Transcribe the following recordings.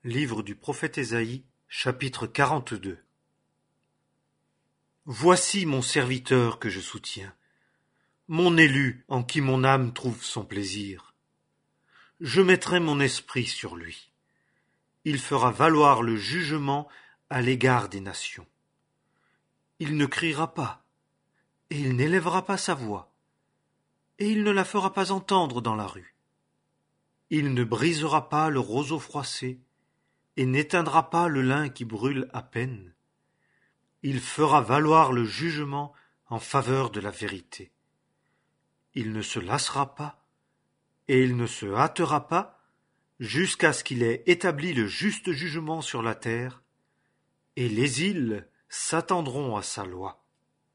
Livre du prophète Ésaïe, chapitre 42. Voici mon serviteur que je soutiens, mon élu en qui mon âme trouve son plaisir. Je mettrai mon esprit sur lui. Il fera valoir le jugement à l'égard des nations. Il ne criera pas, et il n'élèvera pas sa voix, et il ne la fera pas entendre dans la rue. Il ne brisera pas le roseau froissé, et n'éteindra pas le lin qui brûle à peine. Il fera valoir le jugement en faveur de la vérité. Il ne se lassera pas, et il ne se hâtera pas, jusqu'à ce qu'il ait établi le juste jugement sur la terre, et les îles s'attendront à sa loi.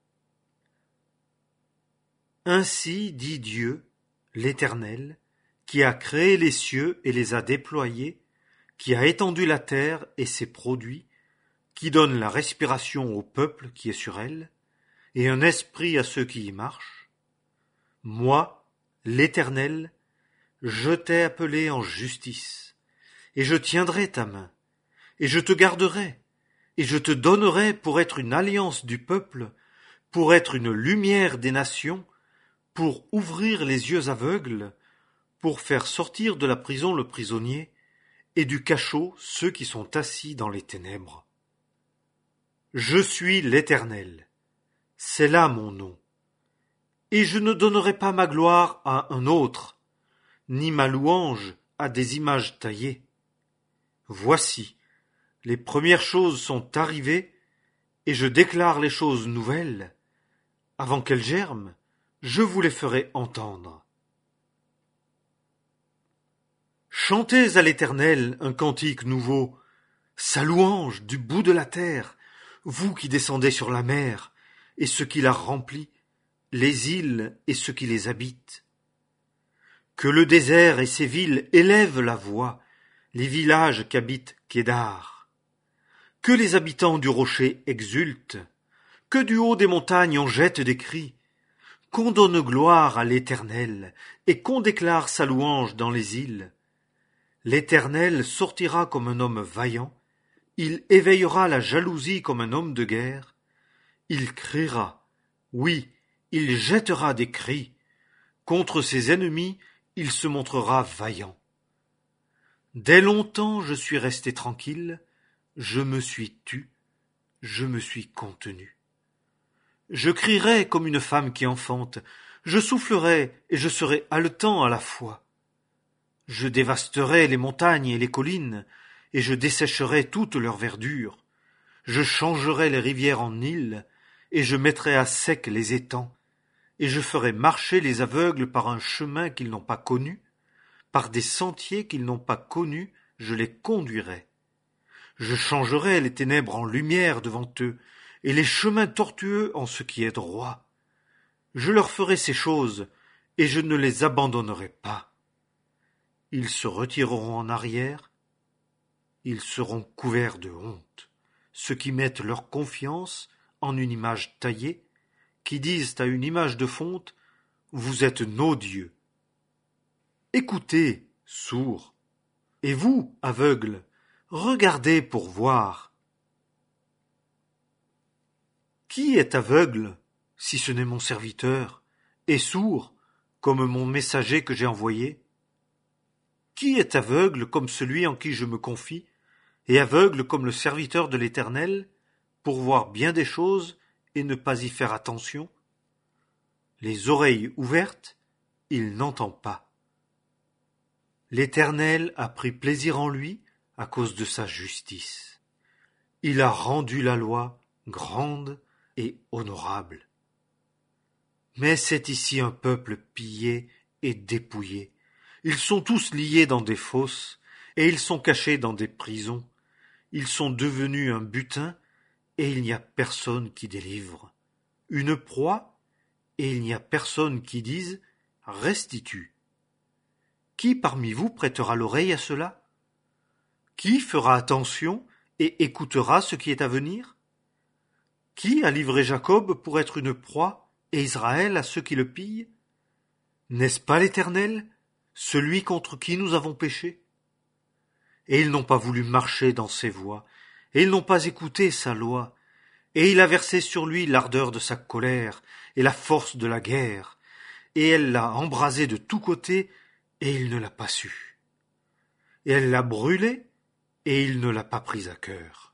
Ainsi dit Dieu, l'Éternel, qui a créé les cieux et les a déployés, qui a étendu la terre et ses produits, qui donne la respiration au peuple qui est sur elle, et un esprit à ceux qui y marchent. Moi, l'Éternel, je t'ai appelé en justice, et je tiendrai ta main, et je te garderai, et je te donnerai pour être une alliance du peuple, pour être une lumière des nations, pour ouvrir les yeux aveugles, pour faire sortir de la prison le prisonnier, et du cachot ceux qui sont assis dans les ténèbres. Je suis l'Éternel, c'est là mon nom, et je ne donnerai pas ma gloire à un autre, ni ma louange à des images taillées. Voici, les premières choses sont arrivées, et je déclare les choses nouvelles. Avant qu'elles germent, je vous les ferai entendre. Chantez à l'Éternel un cantique nouveau, sa louange du bout de la terre, vous qui descendez sur la mer, et ceux qui la remplit, les îles et ceux qui les habitent. Que le désert et ses villes élèvent la voix, les villages qu'habite Kédar. Que les habitants du rocher exultent, que du haut des montagnes on jette des cris, qu'on donne gloire à l'Éternel, et qu'on déclare sa louange dans les îles. L'Éternel sortira comme un homme vaillant, il éveillera la jalousie comme un homme de guerre. Il criera, oui, il jettera des cris. Contre ses ennemis, il se montrera vaillant. Dès longtemps je suis resté tranquille, je me suis tu, je me suis contenu. Je crierai comme une femme qui enfante, je soufflerai et je serai haletant à la fois. Je dévasterai les montagnes et les collines, et je dessécherai toute leur verdure. Je changerai les rivières en îles, et je mettrai à sec les étangs, et je ferai marcher les aveugles par un chemin qu'ils n'ont pas connu, par des sentiers qu'ils n'ont pas connus, je les conduirai. Je changerai les ténèbres en lumière devant eux, et les chemins tortueux en ce qui est droit. Je leur ferai ces choses, et je ne les abandonnerai pas. Ils se retireront en arrière, ils seront couverts de honte, ceux qui mettent leur confiance en une image taillée, qui disent à une image de fonte, vous êtes nos dieux. Écoutez, sourds, et vous, aveugles, regardez pour voir. Qui est aveugle, si ce n'est mon serviteur, et sourd, comme mon messager que j'ai envoyé? Qui est aveugle comme celui en qui je me confie, et aveugle comme le serviteur de l'Éternel, pour voir bien des choses et ne pas y faire attention? Les oreilles ouvertes, il n'entend pas. L'Éternel a pris plaisir en lui à cause de sa justice. Il a rendu la loi grande et honorable. Mais c'est ici un peuple pillé et dépouillé. Ils sont tous liés dans des fosses, et ils sont cachés dans des prisons. Ils sont devenus un butin, et il n'y a personne qui délivre. Une proie, et il n'y a personne qui dise « restitue ». Qui parmi vous prêtera l'oreille à cela? Qui fera attention et écoutera ce qui est à venir? Qui a livré Jacob pour être une proie, et Israël à ceux qui le pillent? N'est-ce pas l'Éternel, celui contre qui nous avons péché? et ils n'ont pas voulu marcher dans ses voies, et ils n'ont pas écouté sa loi, et il a versé sur lui l'ardeur de sa colère, et la force de la guerre, et elle l'a embrasé de tous côtés, et il ne l'a pas su. Et elle l'a brûlé, et il ne l'a pas pris à cœur.